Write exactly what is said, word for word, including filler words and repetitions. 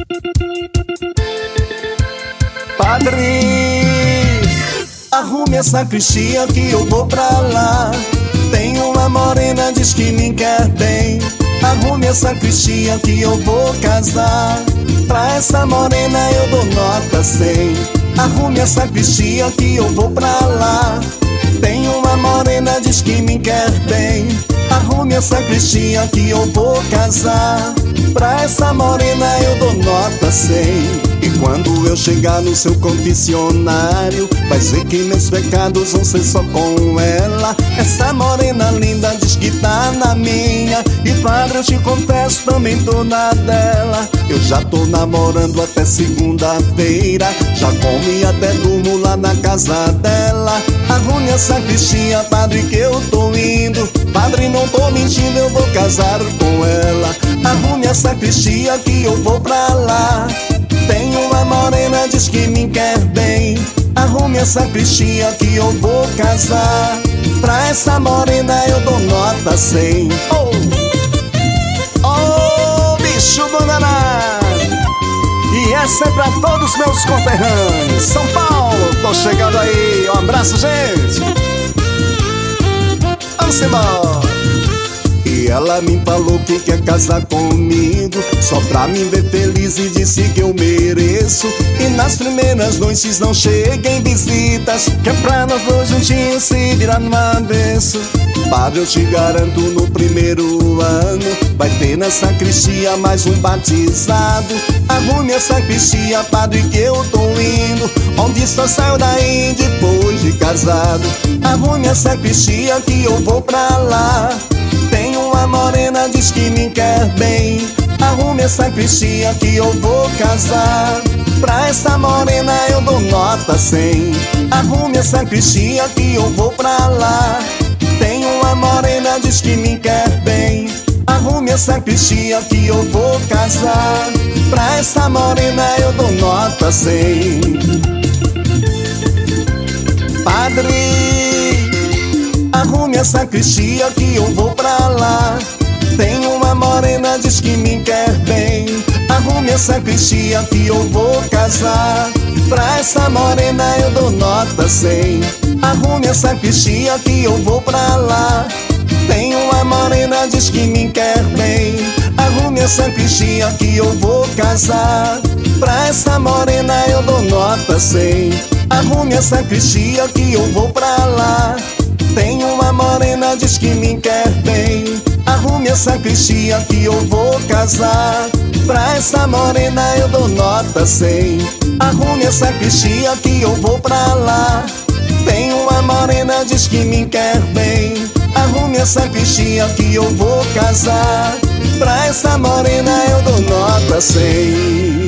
Padre, arrume a sacristia que eu vou pra lá. Tem uma morena, diz que me quer bem. Arrume a sacristia que eu vou casar. Pra essa morena eu dou nota cem. Arrume a sacristia que eu vou pra lá. Tem uma morena, diz que me quer bem. Arrume a sacristia que eu vou casar. Pra essa morena eu dou nota cem. E quando eu chegar no seu confessionário, vai ver que meus pecados vão ser só com ela. Essa morena linda diz que tá na minha. E padre, eu te confesso, também tô na dela. Eu já tô namorando até segunda-feira. Já comi até durmo lá na casa dela. Arrume a sacristia, padre, que eu tô indo. Padre, não tô mentindo, eu vou casar com ela. Arrume a sacristia que eu vou pra lá. Tem uma morena, diz que me quer bem. Arrume a sacristia que eu vou casar. Pra essa morena eu dou nota cem. Oh, oh, bicho do danado. E essa é pra todos meus conterrâneos. São Paulo, tô chegando aí. Um abraço, gente. Vamos embora. E ela me falou que quer casar comigo, só pra me ver feliz, e disse que eu mereço. E nas primeiras noites não cheguem visitas, que é pra nós dois juntinhos se virar no avesso. Padre, eu te garanto, no primeiro ano vai ter na sacristia mais um batizado. Arrume a sacristia, padre, que eu tô indo, onde só saio daí depois de casado. Arrume a sacristia que eu vou pra lá. Tem uma morena, diz que me quer bem. Arrume a sacristia que eu vou casar. Pra essa morena eu dou nota cem. Arrume a sacristia que eu vou pra lá. Tem uma morena, diz que me quer bem. Arrume a sacristia que eu vou casar. Pra essa morena eu dou nota cem. Padre, arrume a sacristia que eu vou pra lá. Tem uma morena, diz que me quer bem. Arrume a sacristia que eu vou casar. Pra essa morena eu dou nota cem. Arrume a sacristia que eu vou pra lá. Tem uma morena, diz que me quer bem. Arrume a sacristia que eu vou casar. Pra essa morena eu dou nota cem. Arrume a sacristia que eu vou pra lá. Tem uma morena, diz que me quer bem. Arrume a sacristia que eu vou casar. Pra essa morena eu dou nota cem. Arrume a sacristia que eu vou pra lá. Tem uma morena, diz que me quer bem. Arrume a sacristia que eu vou casar. Pra essa morena eu dou nota cem.